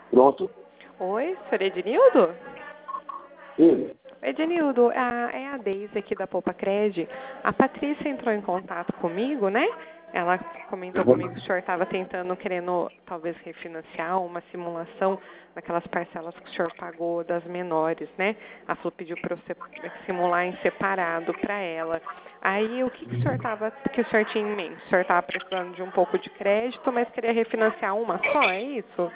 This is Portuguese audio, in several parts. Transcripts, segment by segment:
Pronto? Oi, senhor Ednildo? Sim. Ednildo, é a Deise aqui da Poupa Cred. A Patrícia entrou em contato comigo, né? Ela comentou comigo que o senhor estava querendo talvez refinanciar uma simulação daquelas parcelas que o senhor pagou das menores, né? Ela falou, pediu para eu simular em separado para ela. Aí, o que o senhor tinha em mente? O senhor estava precisando de um pouco de crédito, mas queria refinanciar uma só, é isso?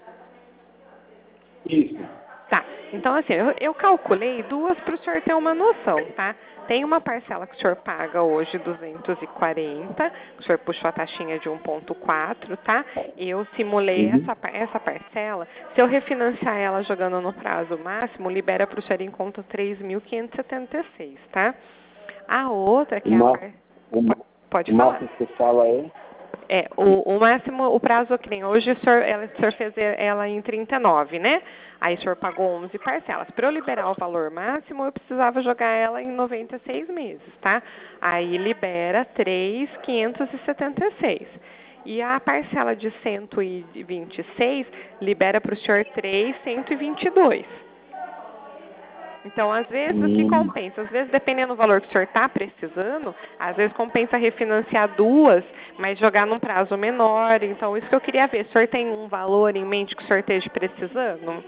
Isso. Tá, então assim, eu calculei duas para o senhor ter uma noção, tá? Tem uma parcela que o senhor paga hoje 240, o senhor puxou a taxinha de 1,4, tá? E eu simulei Uhum. essa parcela, se eu refinanciar ela jogando no prazo máximo, libera para o senhor em conta 3.576, tá? A outra, que é a par... Pode O falar. máximo que você fala é? O máximo, o prazo que nem hoje, o senhor fez ela em 39, né? Aí o senhor pagou 11 parcelas. Para eu liberar o valor máximo, eu precisava jogar ela em 96 meses, tá? Aí libera 3.576. E a parcela de 126 libera para o senhor 3.122. Então, às vezes, o que compensa? Às vezes, dependendo do valor que o senhor está precisando, às vezes compensa refinanciar duas, mas jogar num prazo menor. Então, isso que eu queria ver. O senhor tem um valor em mente que o senhor esteja precisando?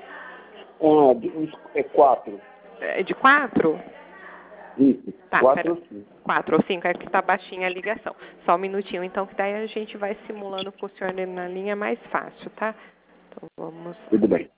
É 4. É de 4? Isso. Tá, 4 ou 5. 4 ou 5, é que está baixinha a ligação. Só um minutinho, então, que daí a gente vai simulando com o senhor na linha mais fácil, tá? Então, vamos lá. Tudo bem.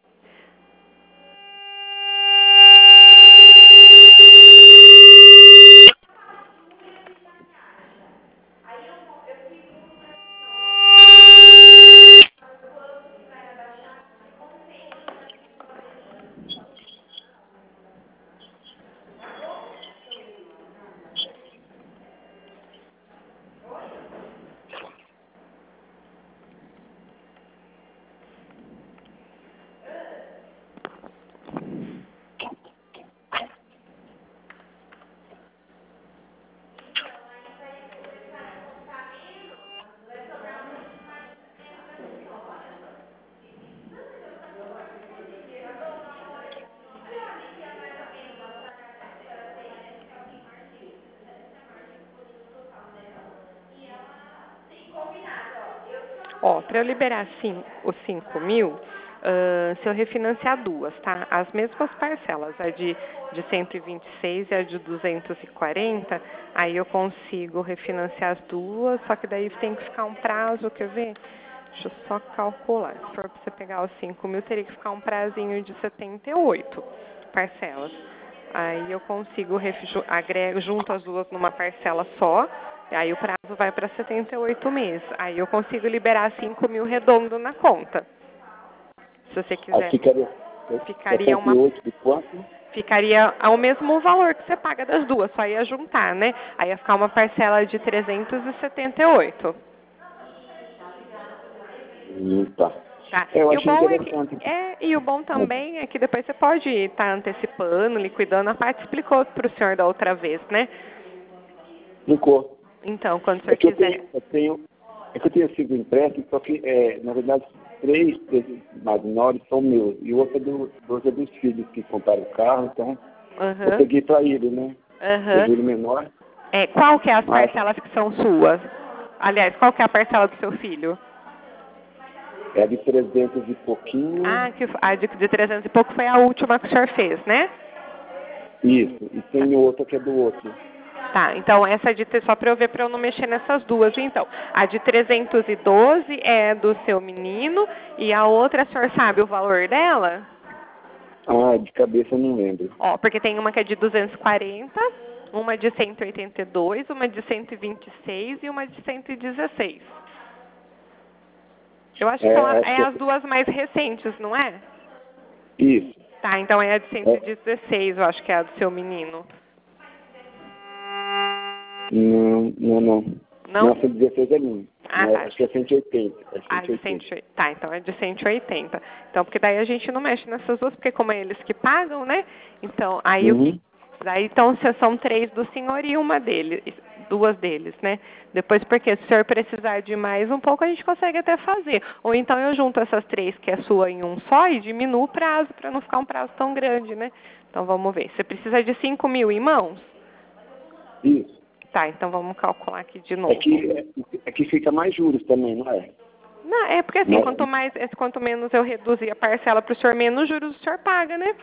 Ó, para eu liberar os 5 mil, se eu refinanciar duas, tá? As mesmas parcelas, a de 126 e a de 240, aí eu consigo refinanciar as duas, só que daí tem que ficar um prazo, quer ver? Deixa eu só calcular. Se for para você pegar os 5 mil, teria que ficar um prazinho de 78 parcelas. Aí eu consigo, junto as duas numa parcela só, e aí o prazo vai para 78 meses. Aí eu consigo liberar 5 mil redondo na conta. Se você Aí quiser. ficaria 78 de quanto? Ficaria ao mesmo valor que você paga das duas, só ia juntar, né? Aí ia ficar uma parcela de 378. Tá. Tá. Eu E o achei bom interessante. e o bom também é que depois você pode estar antecipando, liquidando. A parte explicou para o senhor da outra vez, né? Ficou. Então, quando o É senhor que quiser. eu tenho 5 empréstimos, só que, na verdade, 3 desses mais menores são meus. E o outro é dos filhos que compraram o carro, então eu peguei para ele, né? O juro menor. Qual que é as parcelas que são suas? Aliás, qual que é a parcela do seu filho? É de 300 e pouquinho. A de 300 e pouco foi a última que o senhor fez, né? Isso. E tem outra que é do outro. Tá, então essa só para eu ver, para eu não mexer nessas duas. Então, a de 312 é do seu menino e a outra, o senhor sabe o valor dela? De cabeça eu não lembro. Ó, porque tem uma que é de 240, uma de 182, uma de 126 e uma de 116. Eu acho que são as duas mais recentes, não é? Isso. Tá, então é a de 116, eu acho que é a do seu menino. Não. Não? 116 é minha. Tá. Acho que é 180. De 180. Tá, então é de 180. Então, porque daí a gente não mexe nessas duas, porque como é eles que pagam, né? Então, aí então são 3 do senhor e uma dele. duas deles, né? Depois, porque se o senhor precisar de mais um pouco, a gente consegue até fazer. Ou então eu junto essas 3 que é sua em um só e diminuo o prazo para não ficar um prazo tão grande, né? Então vamos ver. Você precisa de 5.000 em mãos? Isso. Tá, então vamos calcular aqui de novo. É que fica mais juros também, não é? Não, é porque assim, quanto menos eu reduzir a parcela para o senhor, menos juros o senhor paga, né?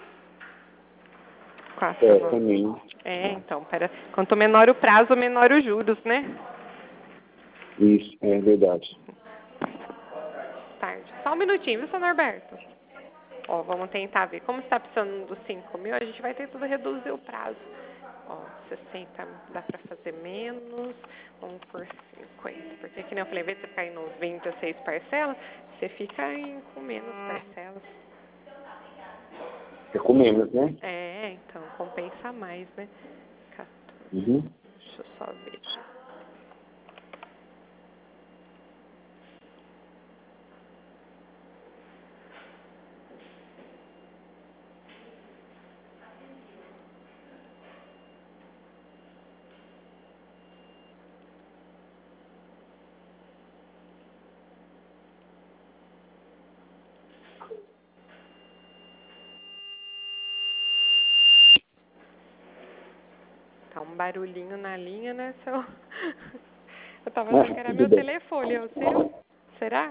Também. Então, quanto menor o prazo, menor os juros, né? Isso, é verdade. Tarde. Só um minutinho, viu, seu Norberto? Ó, vamos tentar ver. Como está precisando dos 5.000, a gente vai tentando reduzir o prazo. Ó, 60 dá para fazer menos, vamos por 50. Porque, que nem eu falei, ao invés de você ficar em 96 parcelas, você fica com menos parcelas. Fica com menos, né? Então, compensa mais, né? 14. Deixa eu só ver aqui. Tá um barulhinho na linha, né, seu? Eu tava achando que era meu telefone, é o seu? Será?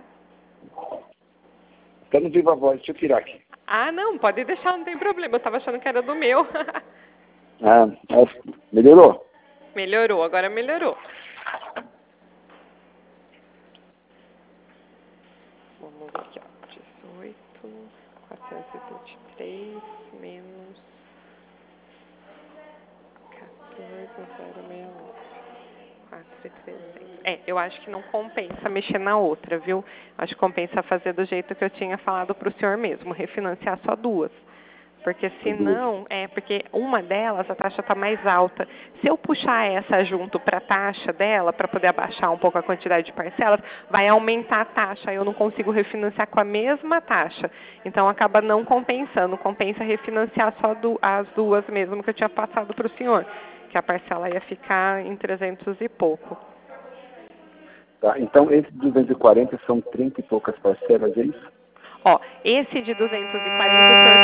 Tá no Viva Voz, deixa eu tirar aqui. Ah, não, pode deixar, não tem problema. Eu tava achando que era do meu. Melhorou? Melhorou, agora melhorou. Vamos ver aqui, ó. 18, 423, menos 14,069. 4.300. Eu acho que não compensa mexer na outra, viu? Acho que compensa fazer do jeito que eu tinha falado para o senhor mesmo, refinanciar só duas. Porque senão, porque uma delas, a taxa está mais alta. Se eu puxar essa junto para a taxa dela, para poder abaixar um pouco a quantidade de parcelas, vai aumentar a taxa. Eu não consigo refinanciar com a mesma taxa. Então, acaba não compensando. Compensa refinanciar só as duas mesmo que eu tinha passado para o senhor. Que a parcela ia ficar em 300 e pouco. Tá, então, esse de 240 são 30 e poucas parcelas, é isso? Ó, esse de 240 o senhor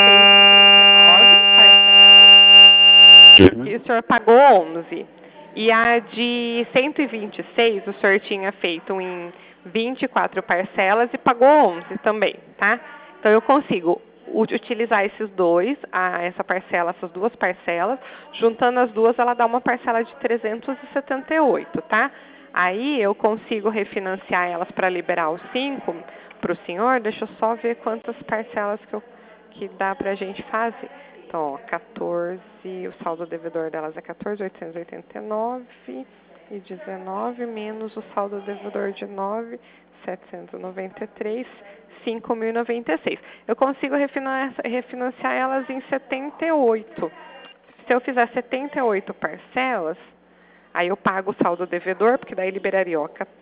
fez 19 parcelas e o senhor pagou 11. E a de 126 o senhor tinha feito em 24 parcelas e pagou 11 também, tá? Então eu consigo utilizar esses dois, essas duas parcelas, juntando as duas ela dá uma parcela de 378, tá? Aí eu consigo refinanciar elas para liberar os 5 para o senhor. Deixa eu só ver quantas parcelas que dá para a gente fazer. Então, ó, 14, o saldo devedor delas é 14.889 e 19 menos o saldo devedor de 9.793, 5.096. Eu consigo refinanciar elas em 78. Se eu fizer 78 parcelas, aí eu pago o saldo devedor, porque daí liberaria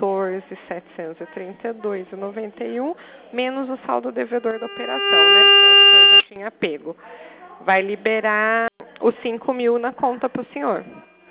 14.732,91 menos o saldo devedor da operação, né? Que é o que o senhor já tinha pego. Vai liberar os 5.000 na conta para o senhor.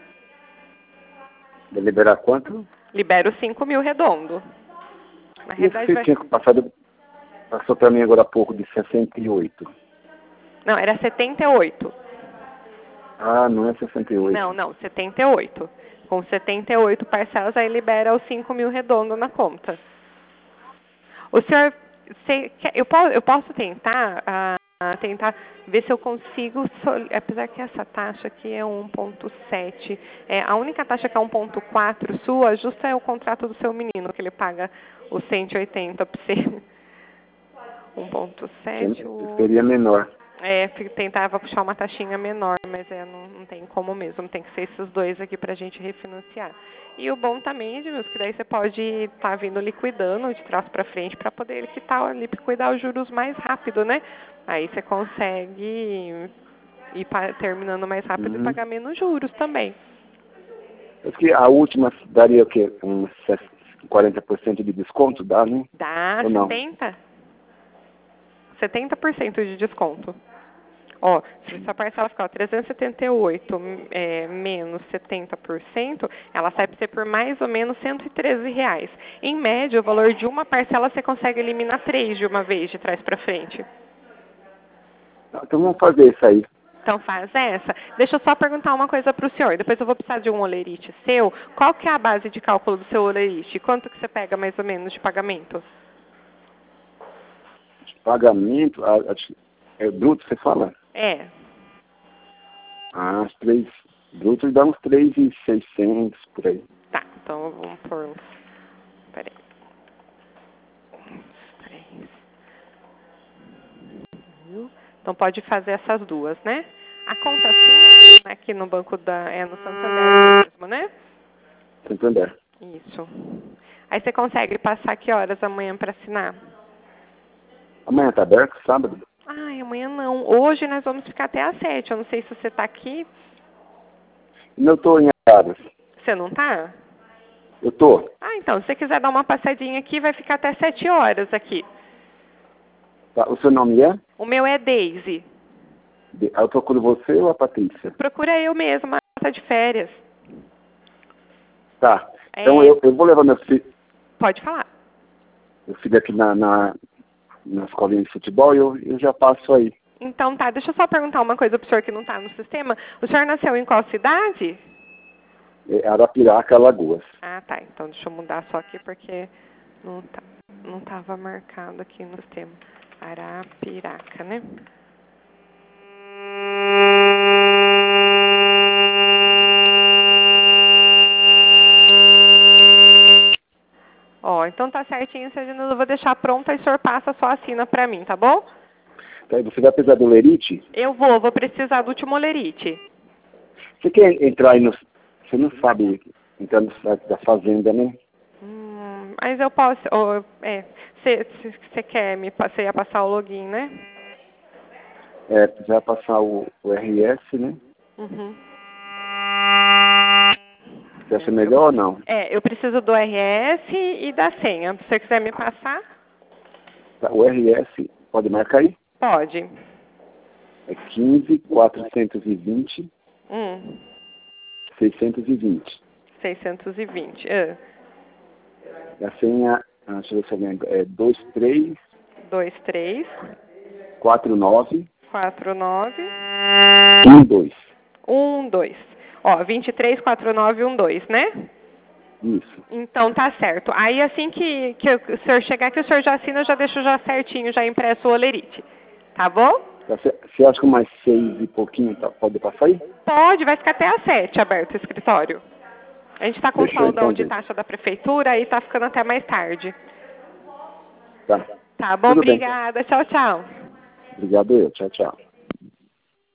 Vai liberar quanto? Libera os 5.000 redondo. Na realidade, você tinha passou para mim agora há pouco de 68. Não, era 78. Ah, não é 68. Não, 78. Com 78 parcelas, aí libera os 5.000 redondo na conta. O senhor, eu posso tentar ver se eu consigo, apesar que essa taxa aqui é 1,7. A única taxa que é 1,4 sua, justa é o contrato do seu menino, que ele paga os 180 para você. 1,7. Seria menor. Tentava puxar uma taxinha menor, mas não tem como mesmo. Tem que ser esses dois aqui pra gente refinanciar. E o bom também, Edmilson, que daí você pode estar vindo liquidando de trás para frente para poder liquidar os juros mais rápido, né? Aí você consegue ir terminando mais rápido e pagar menos juros também. Acho que a última daria o quê? Uns 40% de desconto, dá, né? Dá, 70%. 70% de desconto. Ó, se a sua parcela ficar 378 menos 70%, ela sai para você por mais ou menos R$113. Em média, o valor de uma parcela você consegue eliminar 3 de uma vez, de trás para frente. Então vamos fazer isso aí. Então faz essa. Deixa eu só perguntar uma coisa para o senhor. Depois eu vou precisar de um olerite seu. Qual que é a base de cálculo do seu olerite? Quanto que você pega mais ou menos de pagamento? Pagamento, é bruto, você fala? É. As 3 brutos dá uns 3.600 por aí. Tá, então vamos por... Peraí. 3. Então pode fazer essas duas, né? A conta sua aqui no banco no Santander mesmo, né? Santander. Isso. Aí você consegue passar que horas amanhã para assinar? Amanhã tá aberto, sábado? Ai, amanhã não. Hoje nós vamos ficar até às 7. Eu não sei se você tá aqui. Eu tô em Araras. Você não tá? Eu tô. Ah, então, se você quiser dar uma passadinha aqui, vai ficar até 7 horas aqui. Tá. O seu nome é? O meu é Daisy. Eu procuro você ou a Patrícia? Procura eu mesma, ela tá de férias. Tá. Então eu vou levar meu filho. Pode falar. Meu filho aqui na escolinha de futebol e eu já passo aí. Então tá, deixa eu só perguntar uma coisa pro senhor que não tá no sistema. O senhor nasceu em qual cidade? Arapiraca, Alagoas. Ah, tá. Então deixa eu mudar só aqui porque não tava marcado aqui no sistema. Arapiraca, né? Ó, então tá certinho, eu vou deixar pronta e o senhor passa, só assina pra mim, tá bom? Tá, você vai precisar do lerite? Eu vou precisar do último lerite. Você quer entrar aí no... Você não sabe entrar no site da Fazenda, né? Mas eu posso... Você quer você ia passar o login, né? Precisa passar o RS, né? Uhum. Você acha melhor ou não? Eu preciso do RS e da senha. Se você quiser me passar? Tá, o RS, pode marcar aí? Pode. É 15.420. 620. 620. E a senha, deixa eu ver se eu lembro, é 23... 23... 49... 49... 12. 12. Ó, 23, 49, 12, né? Isso. Então tá certo. Aí assim que o senhor chegar aqui, o senhor já assina, eu já deixo já certinho, já impresso o olerite. Tá bom? Você acha que mais 6 e pouquinho pode passar aí? Pode, vai ficar até às 7 aberto o escritório. A gente tá com saldão de então, taxa da prefeitura e tá ficando até mais tarde. Tá. Tá bom? Tudo obrigada. bem. Tchau, tchau. Obrigado eu. Tchau, tchau.